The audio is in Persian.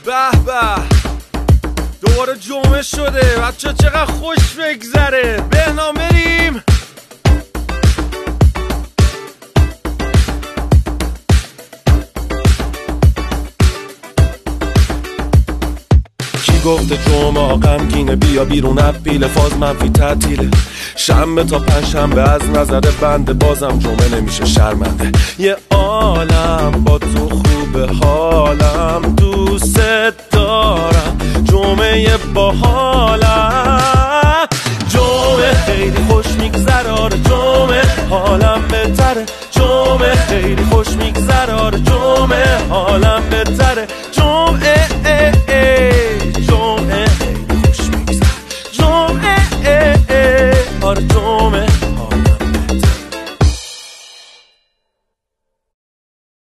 به به دوباره جمعه شده بچه چقدر خوش بگذره. بهنام بریم. کی گفته جمعه غمگینه؟ بیا بیرون اپیل فاز منفی تعطیله. شنبه تا پنجشنبه از نظر بنده بازم جمعه نمیشه شرمنده. یه عالم با تو خوبه حالم دوست دارم جمعه با حالم. جمعه خیلی خوش میگذره آره جمعه حالم بهتره. جمعه خیلی خوش میگذره آره جمعه حالم بهتره.